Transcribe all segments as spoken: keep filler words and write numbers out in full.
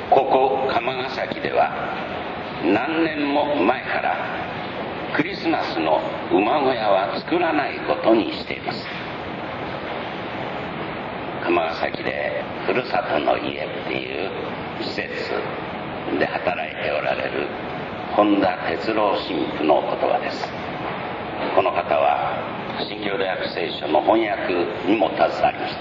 ここ釜ヶ崎では何年も前からクリスマスの馬小屋は作らないことにしています。釜ヶ崎でふるさとの家っていう施設で働いておられる本田哲郎神父の言葉です。この方は新教大学聖書の翻訳にも携わりました。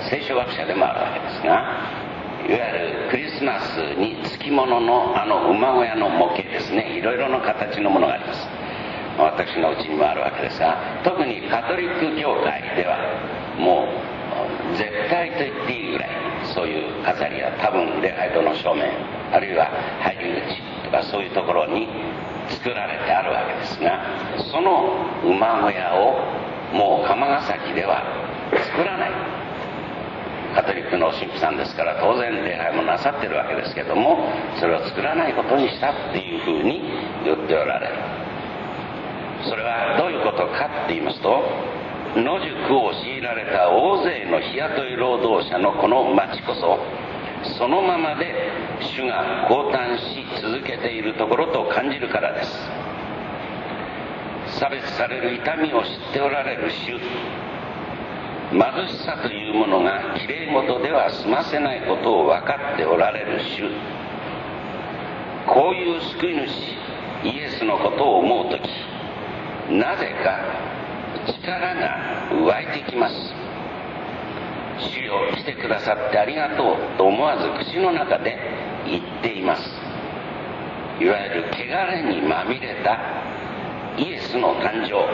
聖書学者でもあるわけですが、いわゆるクリスマスにつきもののあの馬小屋の模型ですね、いろいろな形のものがあります。私のうちにもあるわけですが、特にカトリック教会ではもう絶対と言っていいぐらいそういう飾りは多分礼拝堂の正面あるいは入り口とかそういうところに作られてあるわけですが、その馬小屋をもう釜ヶ崎では作らない。カトリックの神父さんですから当然礼拝もなさってるわけですけども、それを作らないことにしたっていうふうに言っておられる。それはどういうことかって言いますと、野宿を強いられた大勢の日雇い労働者のこの町こそそのままで主が降誕し続けているところと感じるからです。差別される痛みを知っておられる主、貧しさというものがきれい事では済ませないことを分かっておられる主、こういう救い主イエスのことを思うとき、なぜか力が湧いてきます。主よ来てくださってありがとうと思わず口の中で言っています。いわゆる汚れにまみれたイエスの誕生、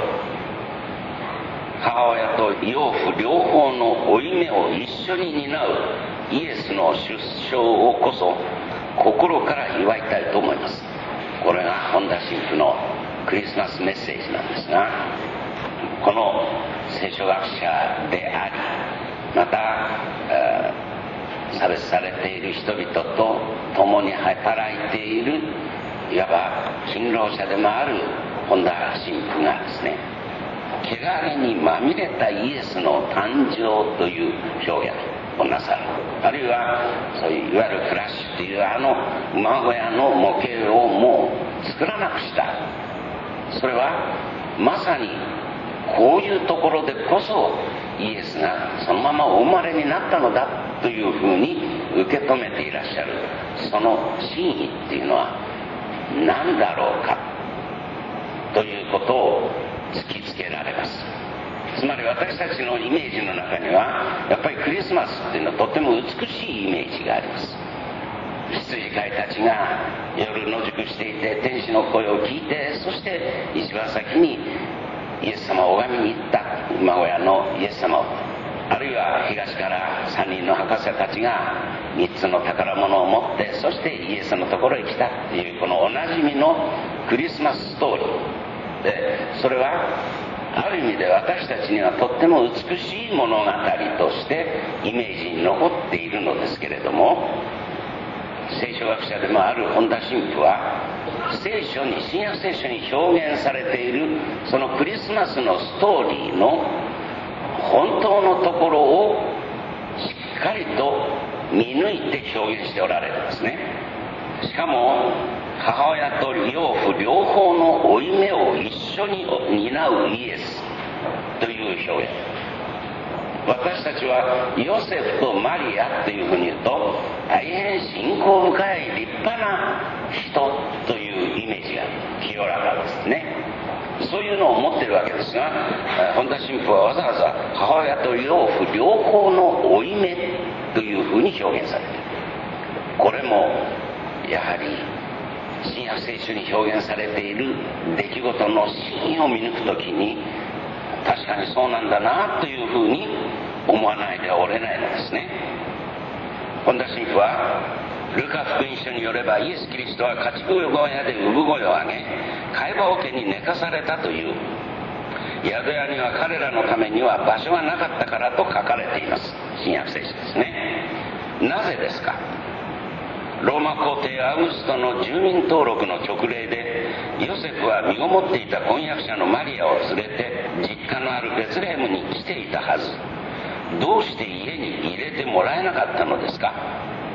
母親と養父両方の負い目を一緒に担うイエスの出生をこそ心から祝いたいと思います。これが本田神父のクリスマスメッセージなんですが、この聖書学者であり、また、えー、差別されている人々と共に働いているいわば勤労者でもある本田神父がですね、汚れにまみれたイエスの誕生という表現をなさる。あるいはそういういわゆるクラッシュというあの馬小屋の模型をもう作らなくした。それはまさにこういうところでこそイエスがそのままお生まれになったのだというふうに受け止めていらっしゃる。その真意っていうのは何だろうかということを突きつけられます。つまり私たちのイメージの中にはやっぱりクリスマスっていうのはとても美しいイメージがあります。羊飼いたちが夜野宿していて天使の声を聞いて、そして一番先にイエス様を拝みに行った馬小屋のイエス様を、あるいは東からさんにんの博士たちがみっつの宝物を持ってそしてイエスのところへ来たっていうこのおなじみのクリスマスストーリーで、それはある意味で私たちにはとっても美しい物語としてイメージに残っているのですけれども、聖書学者でもある本田神父は聖書に新約聖書に表現されているそのクリスマスのストーリーの本当のところをしっかりと見抜いて表現しておられるんですね。しかも母親と養父両方の負い目を一緒に担うイエスという表現。私たちはヨセフとマリアというふうに言うと大変信仰深い立派な人というイメージが清らかですね。そういうのを持っているわけですが、本田神父はわざわざ母親と養父両方の負い目というふうに表現されている。これもやはり新約聖書に表現されている出来事の真意を見抜くときに確かにそうなんだなというふうに思わないではおれないのですね。本田神父はルカ福音書によればイエス・キリストは家畜小屋で産声を上げ飼い葉桶に寝かされたという。宿屋には彼らのためには場所がなかったからと書かれています。新約聖書ですね。なぜですか。ローマ皇帝アウグストの住民登録の勅令でヨセフは身ごもっていた婚約者のマリアを連れて実家のあるベツレヘムに来ていたはず。どうして家に入れてもらえなかったのですか。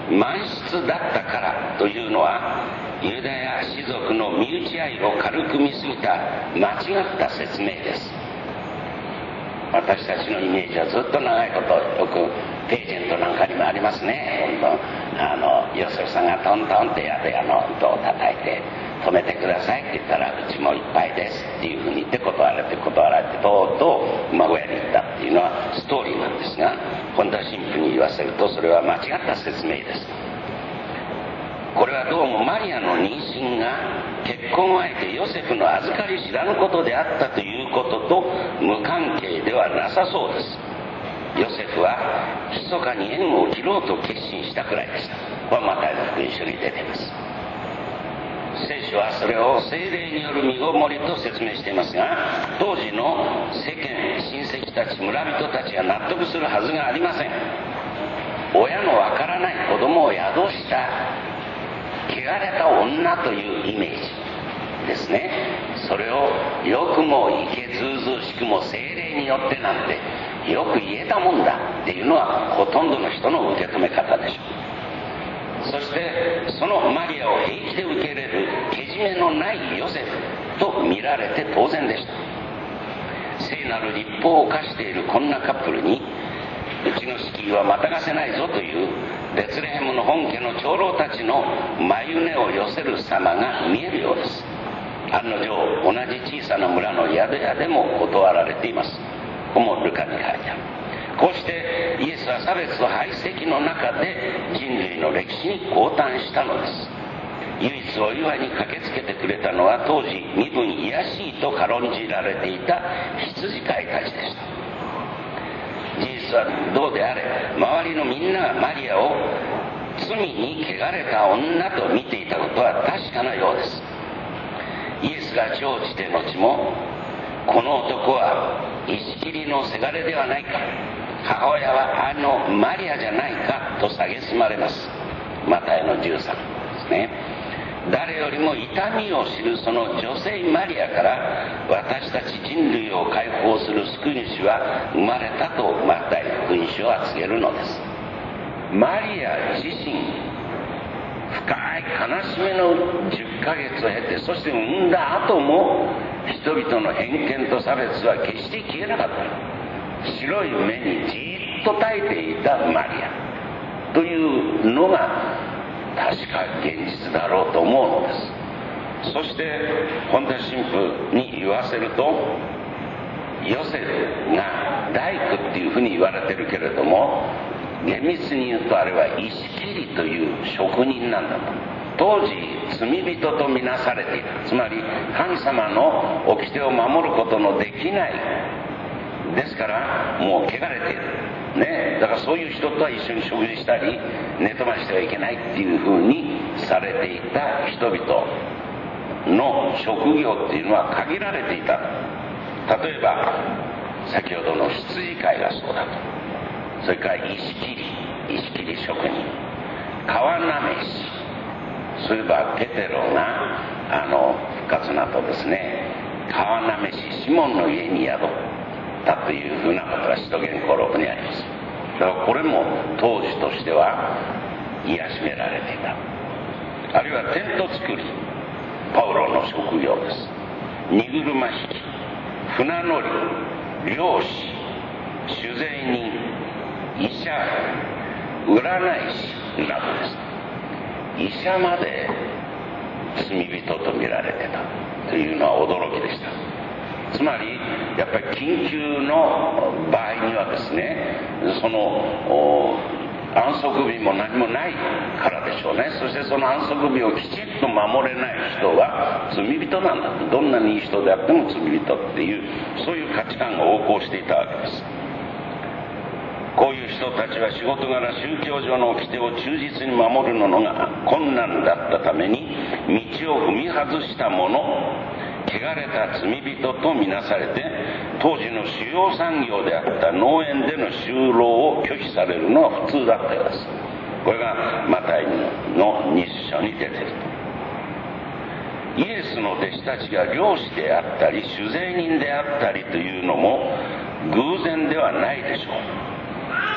満室だったからというのは、ユダヤ氏族の身内愛を軽く見すぎた間違った説明です。私たちのイメージはずっと長いこと、よくページェントなんかにもありますね。あのヨセフさんがトントンって宿屋の戸を叩いて、止めてくださいって言ったら、うちもいっぱいですっていうふうに言って断られて断られて、とうとう馬小屋に行ったっていうのはストーリーなんですが、本田神父に言わせるとそれは間違った説明です。これはどうもマリアの妊娠が結婚相手ヨセフの預かり知らぬことであったということと無関係ではなさそうです。ヨセフは密かに縁を切ろうと決心したくらいでした。これはマタイの福音書に出ています。聖書はそれを聖霊による身ごもりと説明していますが、当時の世間、親戚たち、村人たちが納得するはずがありません。親のわからない子供を宿した汚れた女というイメージですね。それをよくもいけずうずうしくも聖霊によってなんてよく言えたもんだっていうのはほとんどの人の受け止め方でしょう。そしてそのマリアを平気で受け入れるけじめのないヨセフと見られて当然でした。聖なる立法を犯しているこんなカップルに、うちの敷居はまたがせないぞというベツレヘムの本家の長老たちの眉根を寄せる様が見えるようです。案の定同じ小さな村の宿屋でも断られています。ここもルカに書いてある。こうしてイエスは差別と排斥の中で人類の歴史に降誕したのです。唯一お祝いに駆けつけてくれたのは、当時身分卑しいと軽んじられていた羊飼いたちでした。事実はどうであれ、周りのみんながマリアを罪に汚れた女と見ていたことは確かなようです。イエスが生じて後も、この男は石切りのせがれではないか、母親はあのマリアじゃないかと蔑まれます。マタイのじゅうさんですね。誰よりも痛みを知るその女性マリアから私たち人類を解放する救い主は生まれたとマタイ福音書は告げるのです。マリア自身、深い悲しみのじゅっかげつを経て、そして産んだ後も人々の偏見と差別は決して消えなかった。白い目にじっと耐えていたマリアというのが確か現実だろうと思うのです。そして本田神父に言わせると、ヨセフが大工っていうふうに言われてるけれども、厳密に言うとあれは石切りという職人なんだと。当時罪人とみなされていた。つまり神様の掟を守ることのできない、ですからもう汚れているね、だからそういう人とは一緒に食事したり寝泊まりしてはいけないっていうふうにされていた人々の職業っていうのは限られていた。例えば先ほどの羊飼いがそうだと、それから石切り石切り職人、川なめし、そういえばペテロがあの復活の後ですね、川なめしシモンの家に宿ったというふうなことが使徒言行録にあります。だからこれも当時としては癒しめられていた。あるいはテント作り、パウロの職業です。荷車引き、船乗り、漁師、酒税人、医者、占い師などです。医者まで罪人と見られてたというのは驚きでした。つまりやっぱり緊急の場合にはですね、その安息日も何もないからでしょうね。そしてその安息日をきちっと守れない人は罪人なんだと。どんなにいい人であっても罪人っていう、そういう価値観が横行していたわけです。こういう人たちは仕事柄宗教上の掟を忠実に守るのが困難だったために、道を踏み外した者、汚れた罪人とみなされて、当時の主要産業であった農園での就労を拒否されるのは普通だったようです。これがマタイのに章に出ていると。イエスの弟子たちが漁師であったり酒税人であったりというのも偶然ではないでしょう。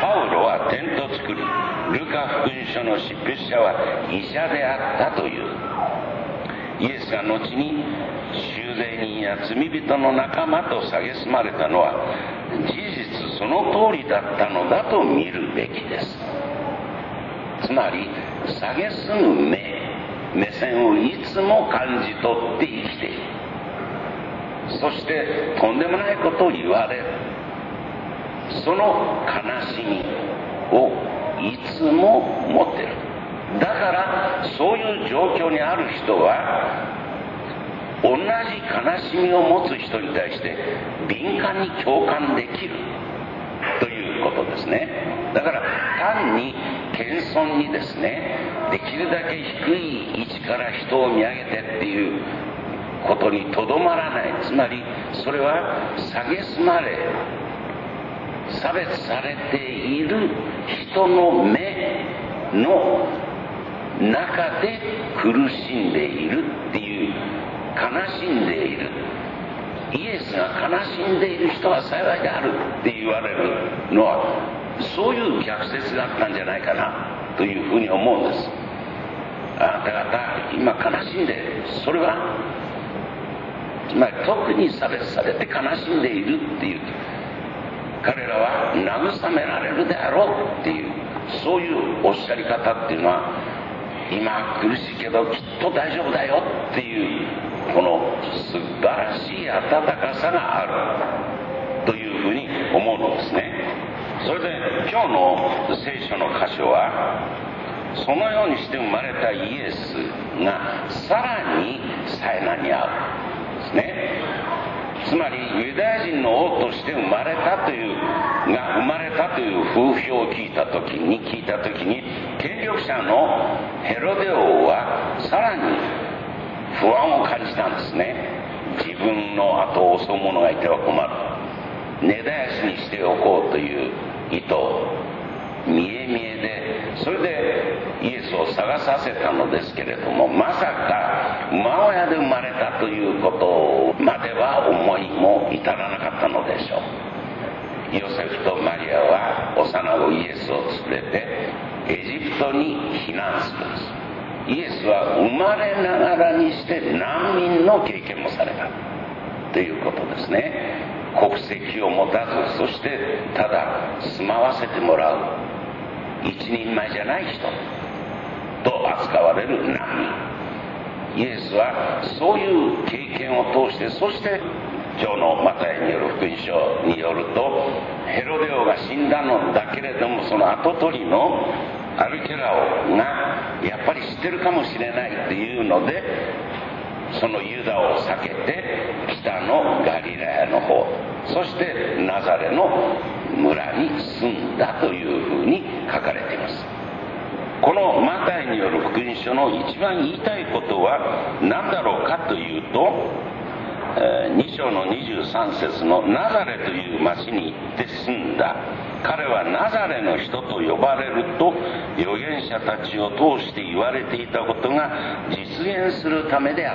パウロはテント作り、ルカ福音書の執筆者は医者であったという。イエスが後に修税人や罪人の仲間と蔑まれたのは事実その通りだったのだと見るべきです。つまり蔑む目目線をいつも感じ取って生きている。そしてとんでもないことを言われる。その悲しみをいつも持っている。だからそういう状況にある人は同じ悲しみを持つ人に対して敏感に共感できるということですね。だから単に謙遜にですね、できるだけ低い位置から人を見上げてっていうことにとどまらない。つまりそれは蔑まれ差別されている人の目の中で苦しんでいるっていう、悲しんでいる、イエスが悲しんでいる人は幸いであるって言われるのはそういう逆説だったんじゃないかなというふうに思うんです。あなた方今悲しんでいる。それはつまり特に差別されて悲しんでいるっていう、彼らは慰められるであろうっていう、そういうおっしゃり方っていうのは、今苦しいけどきっと大丈夫だよっていうこの素晴らしい温かさがあるというふうに思うのですね。それで今日の聖書の箇所は、そのようにして生まれたイエスがさらに災難に遭うんですね。つまりユダヤ人の王として生まれたというが生まれたという風評を聞いた時に聞いた時に権力者のヘロデ王はさらに不安を感じたんですね。自分の後を襲う者がいては困る、根絶やしにしておこうという意図、見え見えで、それでイエスを探させたのですけれども、まさか馬小屋で生まれたということまでは思いも至らなかったのでしょう。ヨセフとマリアは幼子イエスを連れてエジプトに避難するんです。イエスは生まれながらにして難民の経験もされたということですね。国籍を持たず、そしてただ住まわせてもらう一人前じゃない人と扱われる難民。イエスはそういう経験を通して、そして今日のマタイによる福音書によると、ヘロデ王が死んだのだけれども、その跡取りのアルケラオがやっぱり知ってるかもしれないっていうので、そのユダを避けて北のガリラヤの方、そしてナザレの村に住んだというふうに書かれています。このマタイによる福音書の一番言いたいことは何だろうかというと、に章のにじゅうさん節のナザレという町に行って住んだ。彼はナザレの人と呼ばれると預言者たちを通して言われていたことが実現するためであった。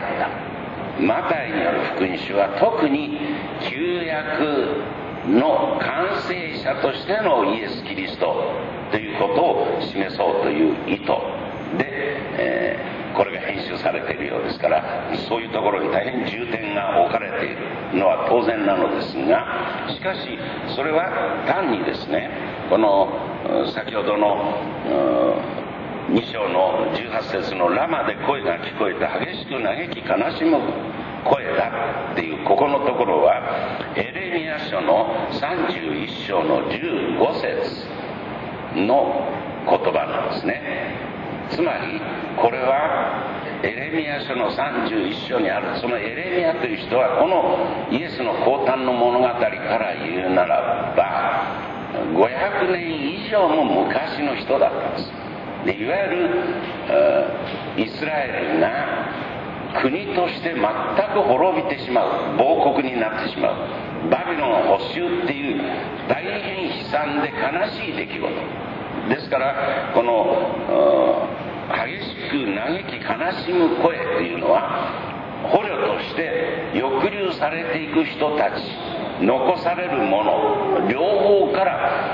マタイによる福音書は特に旧約の完成者としてのイエス・キリストということを示そうという意図で、えー、これが編集されているようですから、そういうところに大変重点が置かれているのは当然なのですが、しかしそれは単にですね、この先ほどのに章のじゅうはち節のラマで声が聞こえた、激しく嘆き悲しむ声だっていうここのところはエレミヤ書のさんじゅういっ章のじゅうご節の言葉なんですね。つまりこれはエレミヤ書のさんじゅういっ章にある、そのエレミヤという人はこのイエスの降誕の物語から言うならばごひゃくねん以上も昔の人だったんです。でいわゆるイスラエルが国として全く滅びてしまう、亡国になってしまう、バビロン捕囚っていう大変悲惨で悲しい出来事ですから、この激しく嘆き悲しむ声というのは捕虜として抑留されていく人たち、残されるもの両方から発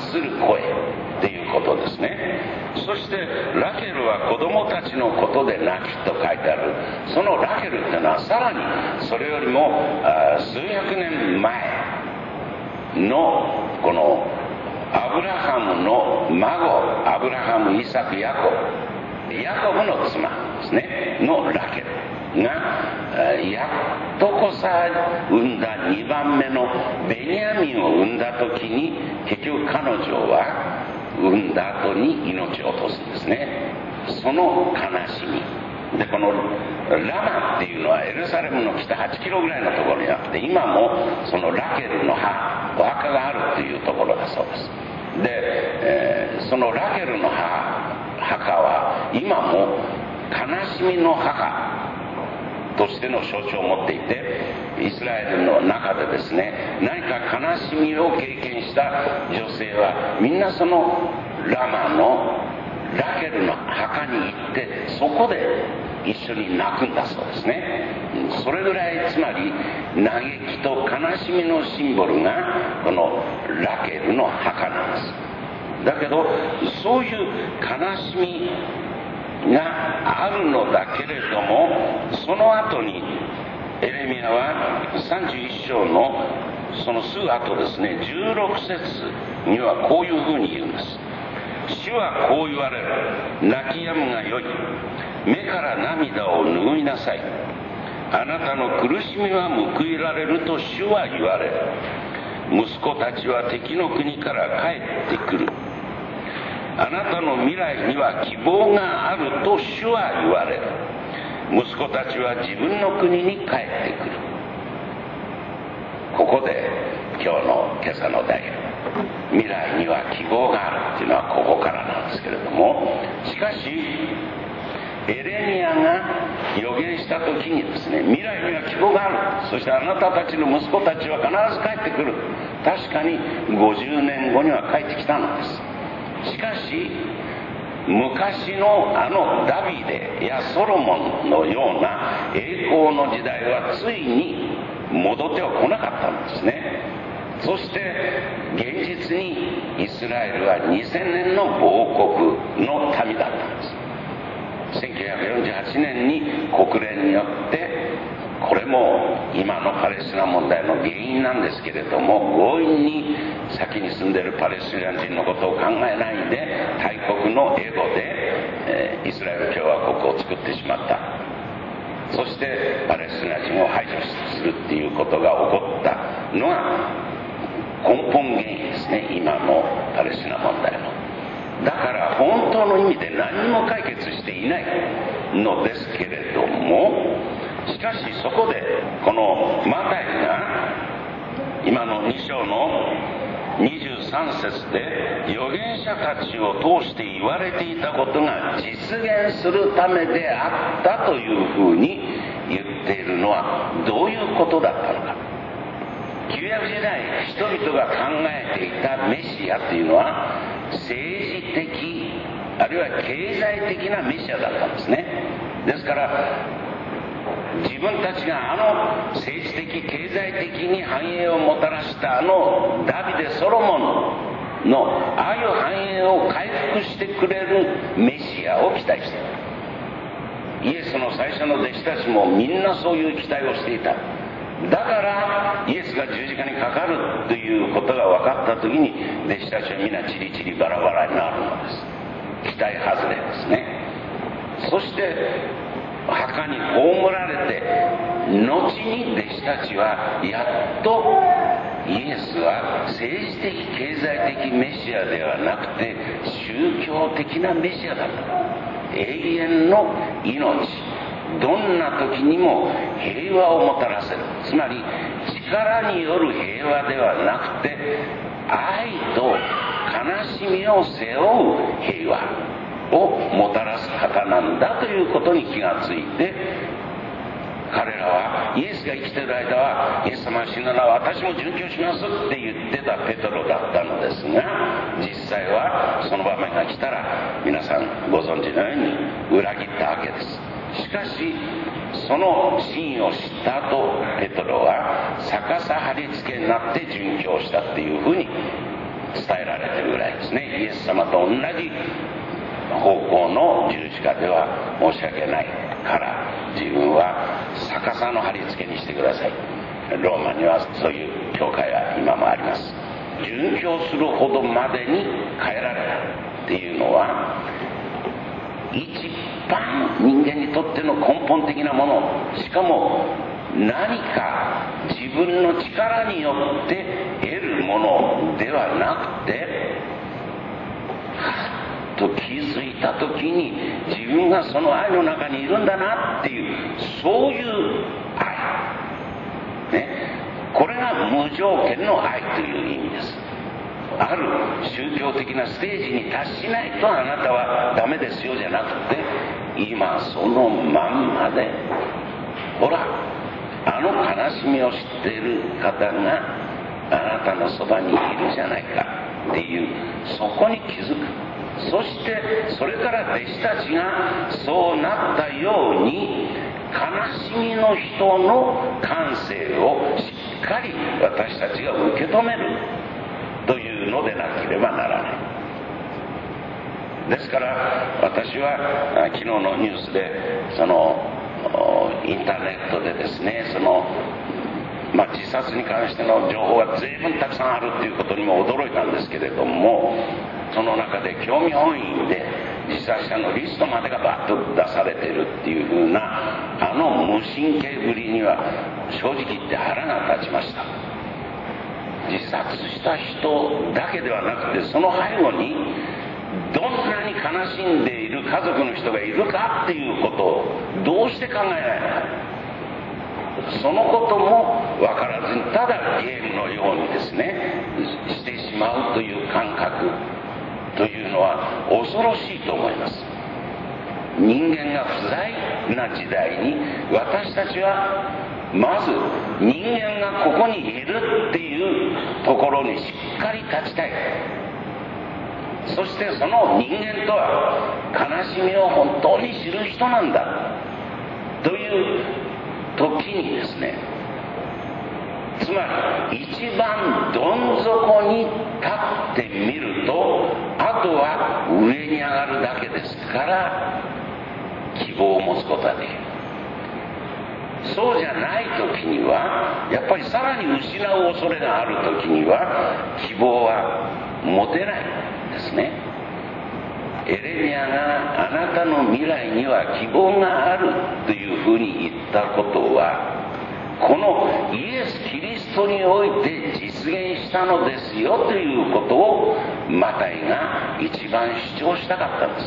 する声っていうことですね。そしてラケルは子供たちのことで泣きと書いてある。そのラケルっていうのはさらにそれよりも数百年前のこのアブラハムの孫、アブラハム、イサク、ヤコブ、ヤコブの妻ですねのラケルがやっとこさ産んだにばんめのベニヤミンを産んだ時に、結局彼女は産んだ後に命を落とすんですね。その悲しみで、このラマっていうのはエルサレムの北はちキロぐらいのところにあって、今もそのラケルの墓、お墓があるというところだそうです。で、えー、そのラケルの墓は今も悲しみの墓としての象徴を持っていて、イスラエルの中でですね、何か悲しみを経験した女性はみんなそのラマのラケルの墓に行って、そこで一緒に泣くんだそうですね。それぐらい、つまり嘆きと悲しみのシンボルがこのラケルの墓なんです。だけどそういう悲しみがあるのだけれども、その後にエレミヤはさんじゅういっ章のそのすぐ後ですね、じゅうろく節にはこういうふうに言うんです。主はこう言われる。泣き止むがよい。目から涙を拭いなさい。あなたの苦しみは報いられると主は言われる。息子たちは敵の国から帰ってくる。あなたの未来には希望があると主は言われる。息子たちは自分の国に帰ってくる。ここで今日の今朝の題、未来には希望があるっていうのはここからなんですけれども、しかしエレミヤが予言した時にですね、未来には希望がある、そしてあなたたちの息子たちは必ず帰ってくる。確かにごじゅうねんごには帰ってきたのです。しかし昔のあのダビデやソロモンのような栄光の時代はついに戻っては来なかったんですね。そして現実にイスラエルはにせんねんの亡国の民だったんです。せんきゅうひゃくよんじゅうはちねんに国連によって、これも今のパレスチナ問題の原因なんですけれども、強引に先に住んでいるパレスチナ人のことを考えないで大国のエゴで、えー、イスラエル共和国を作ってしまった。そしてパレスチナ人を排除するっていうことが起こったのが根本原因ですね、今のパレスチナ問題の。だから本当の意味で何も解決していないのですけれども、しかしそこでこのマタイが今のに章のにじゅうさん節で預言者たちを通して言われていたことが実現するためであったというふうに言っているのはどういうことだったのか。旧約時代人々が考えていたメシアというのは政治的あるいは経済的なメシアだったんですね。ですから自分たちがあの政治的経済的に繁栄をもたらしたあのダビデ・ソロモンのああいう繁栄を回復してくれるメシアを期待していた。イエスの最初の弟子たちもみんなそういう期待をしていた。だからイエスが十字架にかかるということが分かった時に弟子たちはみんなチリチリバラバラになるのです。期待外れですね。そして墓に葬られて後に弟子たちはやっとイエスは政治的経済的メシアではなくて宗教的なメシアだった。永遠の命、どんな時にも平和をもたらせる、つまり力による平和ではなくて愛と悲しみを背負う平和をもたらす方なんだということに気がついて、彼らはイエスが生きている間はイエス様が死ぬなら私も殉教しますって言ってたペトロだったのですが、実際はその場面が来たら皆さんご存知のように裏切ったわけです。しかしその真意を知った後ペトロは逆さ貼り付けになって殉教したっていうふうに伝えられてるぐらいですね。イエス様と同じ方向の十字架では申し訳ないから自分は逆さの貼り付けにしてください。ローマにはそういう教会が今もあります。殉教するほどまでに変えられたっていうのは一番人間にとっての根本的なもの、しかも何か自分の力によって得るものではなくて、はっと気づいた時に自分がその愛の中にいるんだなっていう、そういう愛ね、これが無条件の愛という意味です。ある宗教的なステージに達しないとあなたはダメですよじゃなくて、今そのまんまで、ほらあの悲しみを知っている方があなたのそばにいるじゃないかっていう、そこに気づく。そしてそれから弟子たちがそうなったように、悲しみの人の感性をしっかり私たちが受け止めるというのでなければならない。ですから私は昨日のニュースでそのインターネットでですね、その、まあ、自殺に関しての情報が随分たくさんあるということにも驚いたんですけれども、その中で興味本位で自殺者のリストまでがバッと出されているっていう風なあの無神経ぶりには正直言って腹が立ちました。自殺した人だけではなくて、その背後にどんなに悲しんでいる家族の人がいるかっていうことをどうして考えないのか、そのことも分からずに、ただゲームのようにですねしてしまうという感覚というのは恐ろしいと思います。人間が不在な時代に私たちはまず人間がここにいるっていうところにしっかり立ちたい。そしてその人間とは悲しみを本当に知る人なんだという時にですね、つまり一番どん底に立ってみると、あとは上に上がるだけですから希望を持つことができる。そうじゃない時にはやっぱりさらに失う恐れがある時には希望は持てないんですね。エレミアがあなたの未来には希望があるというふうに言ったことは、このイエス・キリストにおいて実現したのですよということをマタイが一番主張したかったんです。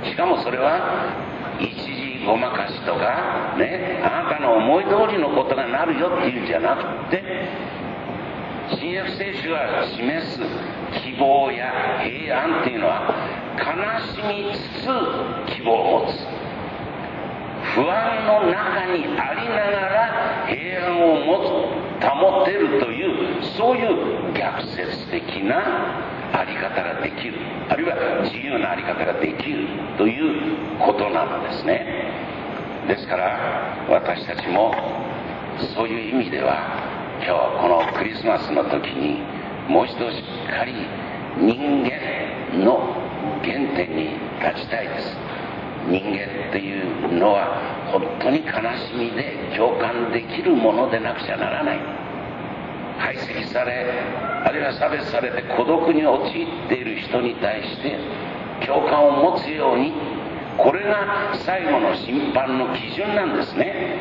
しかもそれは一時ごまかしとかね、あなたの思い通りのことがなるよっていうんじゃなくて、新約聖書が示す希望や平安っていうのは、悲しみつつ希望を持つ、不安の中にありながら平安を持つ、保てるという、そういう逆説的なあり方ができる、あるいは自由なあり方ができるということなのですね。ですから私たちもそういう意味では今日このクリスマスの時にもう一度しっかり人間の原点に立ちたいです。人間っていうのは本当に悲しみで共感できるものでなくちゃならない。排斥され、あるいは差別されて孤独に陥っている人に対して共感を持つように、これが最後の審判の基準なんですね。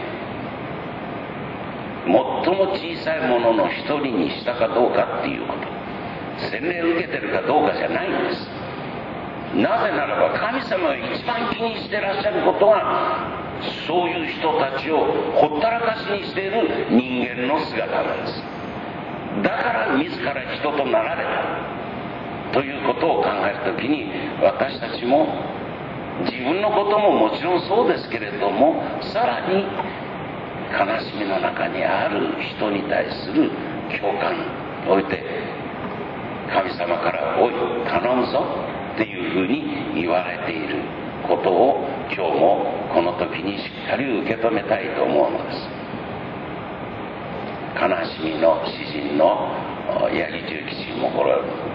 最も小さいものの一人にしたかどうかっていうこと、洗礼を受けてるかどうかじゃないんです。なぜならば神様が一番気にしてらっしゃることは、そういう人たちをほったらかしにしている人間の姿なんです。だから自ら人となられたということを考えるときに、私たちも自分のことももちろんそうですけれども、さらに悲しみの中にある人に対する共感において、神様からおい頼むぞっていうふうに言われていることを今日もこの時にしっかり受け止めたいと思うのです。悲しみの詩人の八木重吉もこれ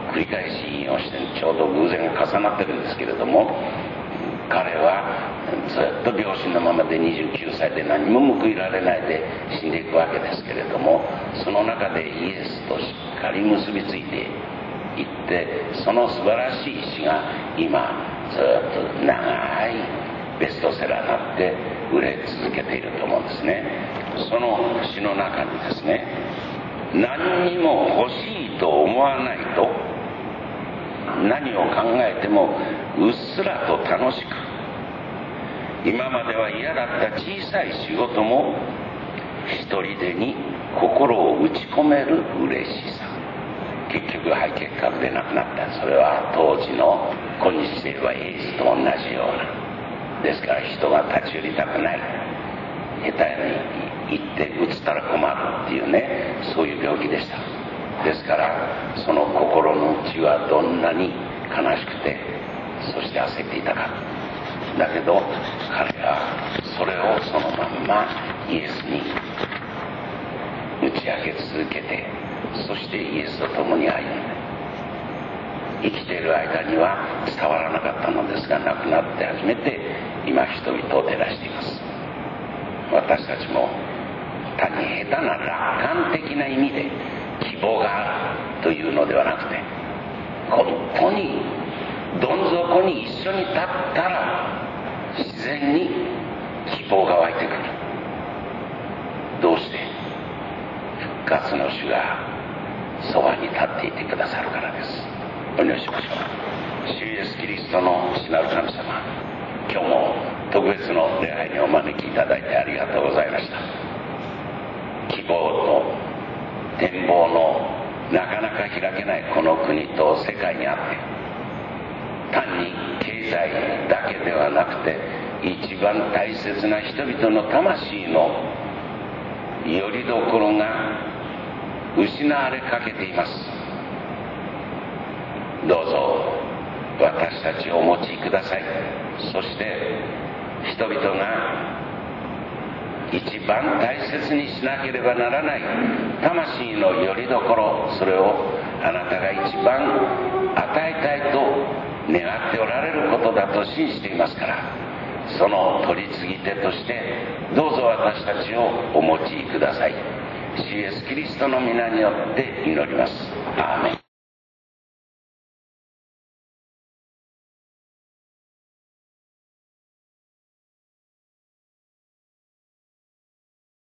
繰り返し引用してちょうど偶然が重なってるんですけれども、彼はずっと病身のままでにじゅうきゅうさいで何も報いられないで死んでいくわけですけれども、その中でイエスとしっかり結びついていって、その素晴らしい詩が今ずっと長いベストセラーになって売れ続けていると思うんですね。その詩の中にですね、何にも欲しいと思わないと、何を考えてもうっすらと楽しく、今までは嫌だった小さい仕事も一人でに心を打ち込める嬉しさ。結局肺結核で亡くなった。それは当時の今日ではエイズと同じような。ですから人が立ち寄りたくない、下手に行ってうつったら困るっていうね、そういう病気でした。ですからその心の内はどんなに悲しくて、そして焦っていたか。だけど彼はそれをそのまんまイエスに打ち明け続けて、そしてイエスと共に歩んで、生きている間には伝わらなかったのですが、亡くなって初めて今人々を照らしています。私たちも単に下手な楽観的な意味で希望があるというのではなくて、本当にどん底に一緒に立ったら自然に希望が湧いてくる。どうして？復活の主がそばに立っていてくださるからです。お祈りしましょう。主イエスキリストの父なる神様、今日も特別の礼拝にお招きいただいてありがとうございました。希望と展望のなかなか開けないこの国と世界にあって、単に経済だけではなくて、一番大切な人々の魂の拠り所が失われかけています。どうぞ私たちをお持ちください。そして人々が一番大切にしなければならない魂の拠り所、それをあなたが一番与えたいと願っておられることだと信じていますから、その取り次ぎ手としてどうぞ私たちをお持ちください。主イエスキリストの皆によって祈ります。アーメン。